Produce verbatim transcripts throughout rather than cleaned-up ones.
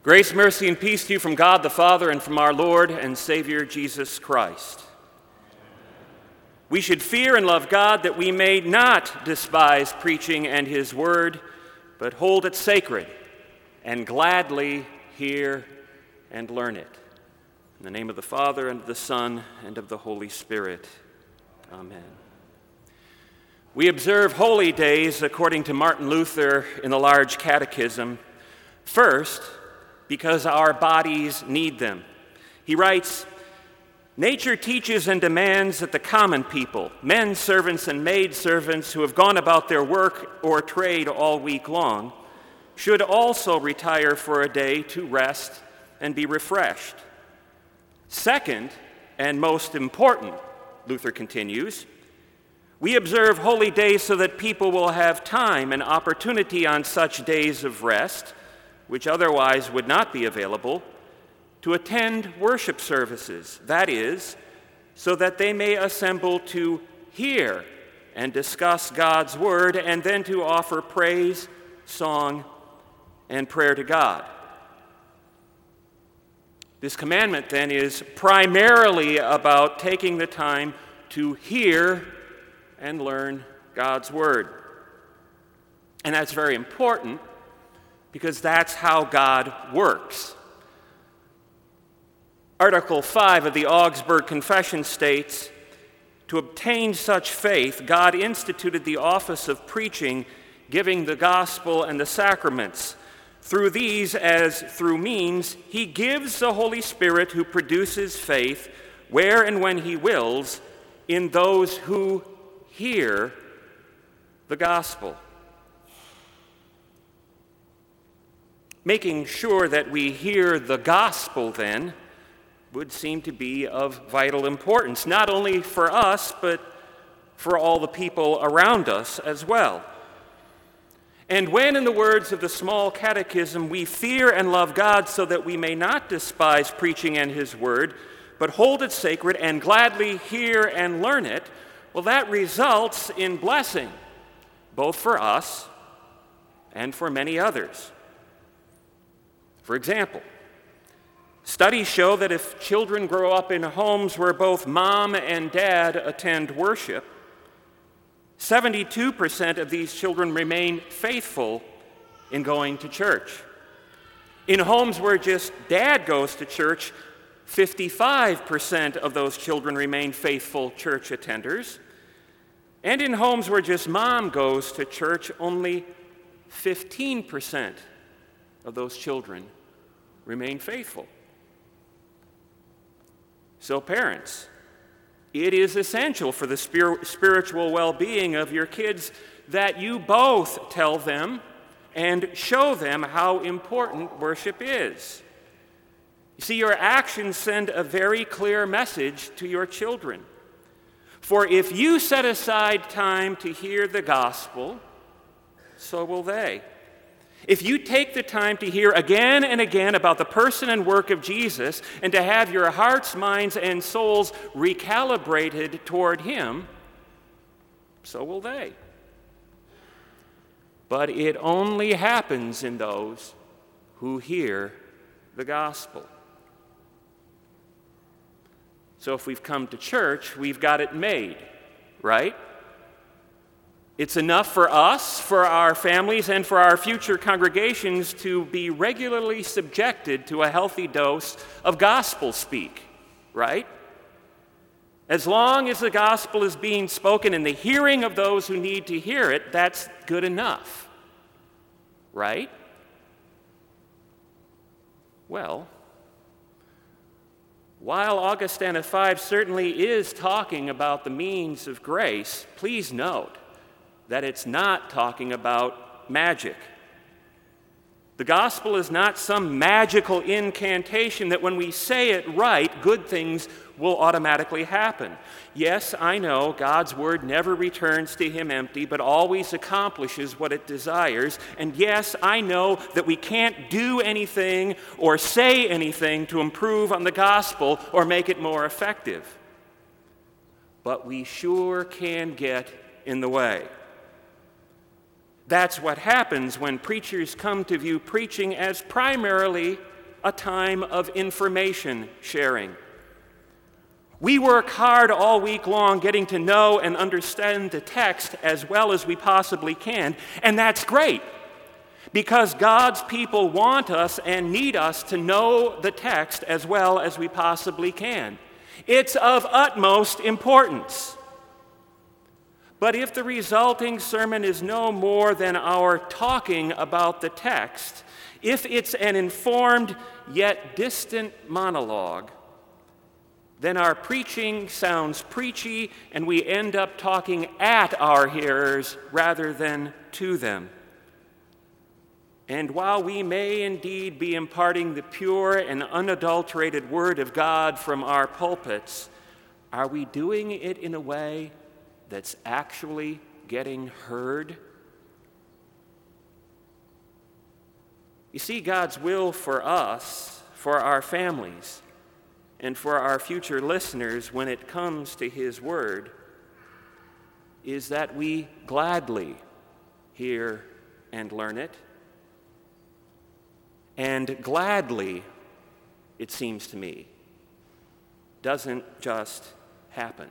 Grace, mercy, and peace to you from God the Father and from our Lord and Savior Jesus Christ. We should fear and love God that we may not despise preaching and his word, but hold it sacred and gladly hear and learn it. In the name of the Father, and of the Son, and of the Holy Spirit. Amen. We observe holy days according to Martin Luther in the Large Catechism. First, because our bodies need them. He writes, "Nature teaches and demands that the common people, men servants and maid servants who have gone about their work or trade all week long, should also retire for a day to rest and be refreshed. Second, and most important," Luther continues, "we observe holy days so that people will have time and opportunity on such days of rest, which otherwise would not be available, to attend worship services, that is, so that they may assemble to hear and discuss God's word and then to offer praise, song, and prayer to God." This commandment, then, is primarily about taking the time to hear and learn God's word. And that's very important, because that's how God works. Article five of the Augsburg Confession states, "To obtain such faith, God instituted the office of preaching, giving the gospel and the sacraments. Through these, as through means, he gives the Holy Spirit who produces faith, where and when he wills, in those who hear the gospel." Making sure that we hear the gospel, then, would seem to be of vital importance, not only for us, but for all the people around us as well. And when, in the words of the Small Catechism, we fear and love God so that we may not despise preaching and his word, but hold it sacred and gladly hear and learn it, well, that results in blessing, both for us and for many others. For example, studies show that if children grow up in homes where both mom and dad attend worship, seventy-two percent of these children remain faithful in going to church. In homes where just dad goes to church, fifty-five percent of those children remain faithful church attenders. And in homes where just mom goes to church, only fifteen percent of those children remain faithful. So parents, it is essential for the spir- spiritual well-being of your kids that you both tell them and show them how important worship is. You see, your actions send a very clear message to your children. For if you set aside time to hear the gospel, so will they. If you take the time to hear again and again about the person and work of Jesus and to have your hearts, minds, and souls recalibrated toward him, so will they. But it only happens in those who hear the gospel. So if we've come to church, we've got it made, right? It's enough for us, for our families, and for our future congregations to be regularly subjected to a healthy dose of gospel speak, right? As long as the gospel is being spoken in the hearing of those who need to hear it, that's good enough, right? Well, while Augustana five certainly is talking about the means of grace, please note that it's not talking about magic. The gospel is not some magical incantation that when we say it right, good things will automatically happen. Yes, I know God's word never returns to him empty, but always accomplishes what it desires. And yes, I know that we can't do anything or say anything to improve on the gospel or make it more effective. But we sure can get in the way. That's what happens when preachers come to view preaching as primarily a time of information sharing. We work hard all week long getting to know and understand the text as well as we possibly can, and that's great, because God's people want us and need us to know the text as well as we possibly can. It's of utmost importance. But if the resulting sermon is no more than our talking about the text, if it's an informed yet distant monologue, then our preaching sounds preachy and we end up talking at our hearers rather than to them. And while we may indeed be imparting the pure and unadulterated Word of God from our pulpits, are we doing it in a way that's actually getting heard? You see, God's will for us, for our families, and for our future listeners when it comes to His Word is that we gladly hear and learn it. And gladly, it seems to me, doesn't just happen.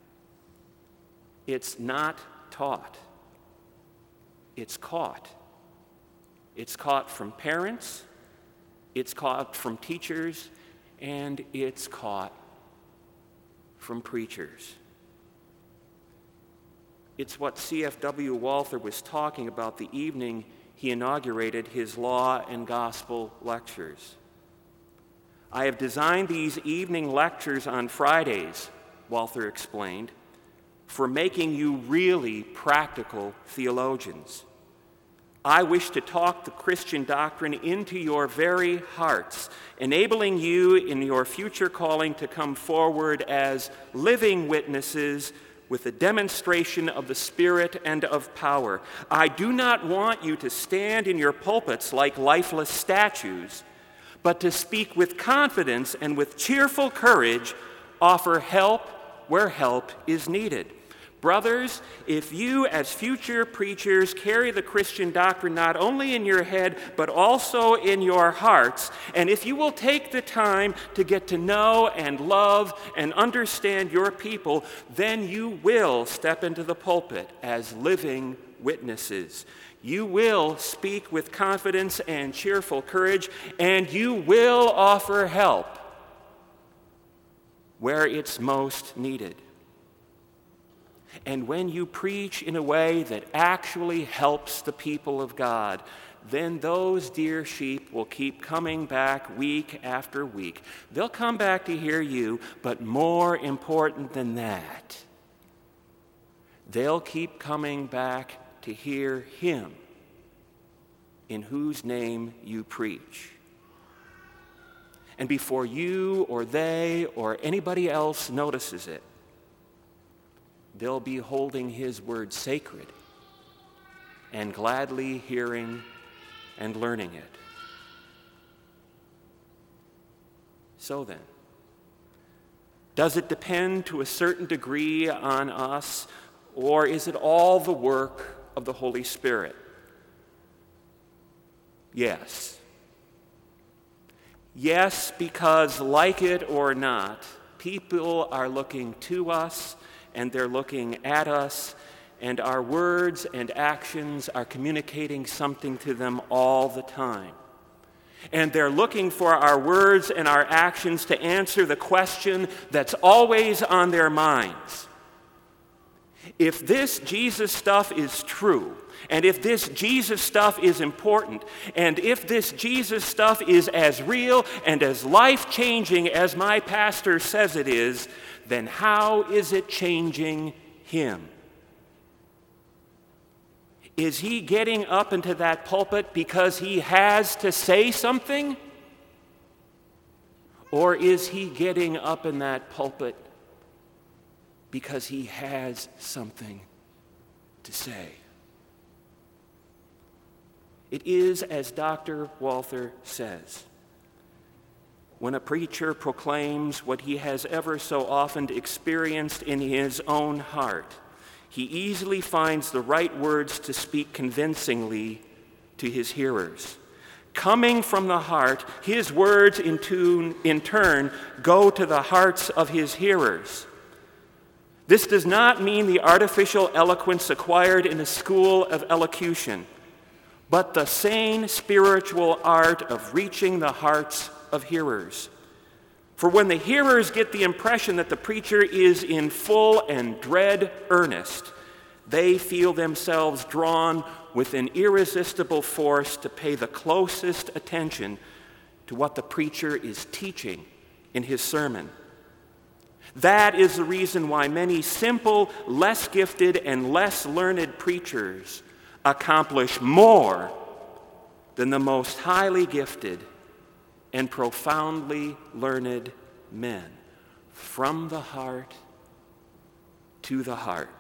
It's not taught. It's caught. It's caught from parents, it's caught from teachers, and it's caught from preachers. It's what C F W Walther was talking about the evening he inaugurated his Law and Gospel lectures. I have designed these evening lectures on Fridays, Walther explained, for making you really practical theologians. I wish to talk the Christian doctrine into your very hearts, enabling you in your future calling to come forward as living witnesses with a demonstration of the Spirit and of power. I do not want you to stand in your pulpits like lifeless statues, but to speak with confidence and with cheerful courage, offer help where help is needed. Brothers, if you as future preachers carry the Christian doctrine not only in your head, but also in your hearts, and if you will take the time to get to know and love and understand your people, then you will step into the pulpit as living witnesses. You will speak with confidence and cheerful courage, and you will offer help where it's most needed. And when you preach in a way that actually helps the people of God, then those dear sheep will keep coming back week after week. They'll come back to hear you, but more important than that, they'll keep coming back to hear Him in whose name you preach. And before you or they or anybody else notices it, they'll be holding His word sacred and gladly hearing and learning it. So then, does it depend to a certain degree on us, or is it all the work of the Holy Spirit? Yes. Yes, because like it or not, people are looking to us and they're looking at us, and our words and actions are communicating something to them all the time. And they're looking for our words and our actions to answer the question that's always on their minds. If this Jesus stuff is true, and if this Jesus stuff is important, and if this Jesus stuff is as real and as life-changing as my pastor says it is, then how is it changing him? Is he getting up into that pulpit because he has to say something? Or is he getting up in that pulpit because he has something to say? It is as Doctor Walther says, when a preacher proclaims what he has ever so often experienced in his own heart, he easily finds the right words to speak convincingly to his hearers. Coming from the heart, his words in, tune, in turn go to the hearts of his hearers. This does not mean the artificial eloquence acquired in a school of elocution, but the sane spiritual art of reaching the hearts of hearers. For when the hearers get the impression that the preacher is in full and dread earnest, they feel themselves drawn with an irresistible force to pay the closest attention to what the preacher is teaching in his sermon. That is the reason why many simple, less gifted, and less learned preachers accomplish more than the most highly gifted and profoundly learned men. From the heart to the heart.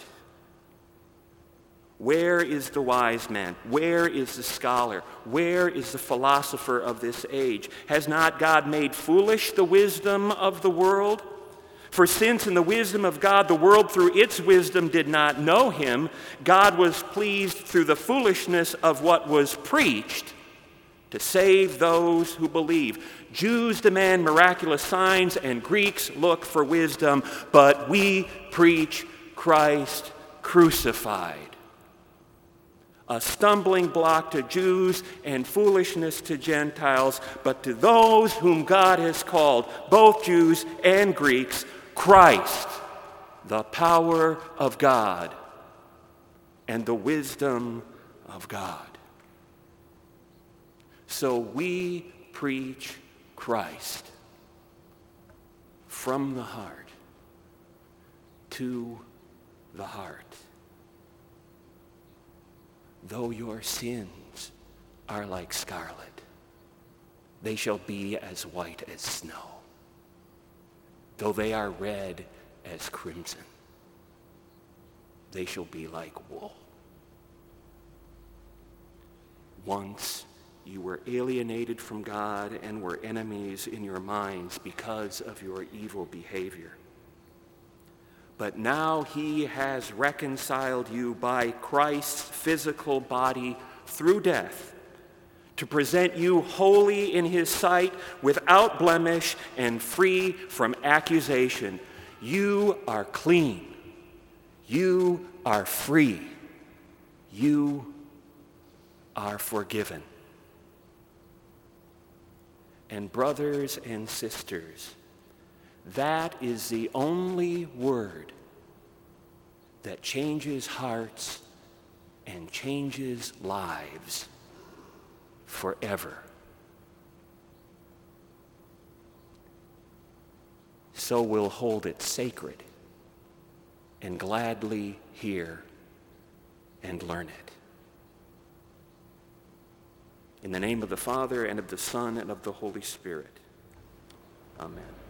Where is the wise man? Where is the scholar? Where is the philosopher of this age? Has not God made foolish the wisdom of the world? For since in the wisdom of God the world through its wisdom did not know him, God was pleased through the foolishness of what was preached to save those who believe. Jews demand miraculous signs and Greeks look for wisdom, but we preach Christ crucified. A stumbling block to Jews and foolishness to Gentiles, but to those whom God has called, both Jews and Greeks, Christ, the power of God and the wisdom of God. So we preach Christ from the heart to the heart. Though your sins are like scarlet, they shall be as white as snow. Though they are red as crimson, they shall be like wool. Once you were alienated from God and were enemies in your minds because of your evil behavior. But now he has reconciled you by Christ's physical body through death to present you holy in his sight, without blemish and free from accusation. You are clean. You are free. You are forgiven. And brothers and sisters, that is the only word that changes hearts and changes lives forever. So we'll hold it sacred and gladly hear and learn it. In the name of the Father, and of the Son, and of the Holy Spirit. Amen.